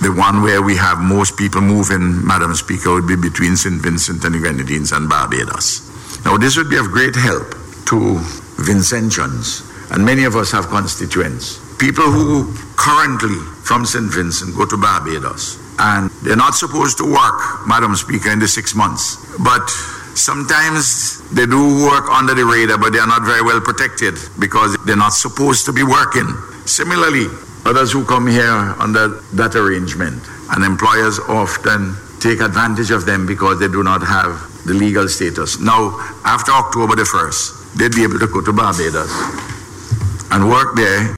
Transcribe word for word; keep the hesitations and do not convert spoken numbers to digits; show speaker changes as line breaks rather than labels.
the one where we have most people moving, Madam Speaker, would be between Saint Vincent and the Grenadines and Barbados. Now, this would be of great help to Vincentians, and many of us have constituents. People who currently from Saint Vincent go to Barbados, and they're not supposed to work, Madam Speaker, in the six months. But sometimes they do work under the radar, but they are not very well protected because they're not supposed to be working. Similarly, others who come here under that arrangement, and employers often take advantage of them because they do not have the legal status. Now, after October the first, they'd be able to go to Barbados and work there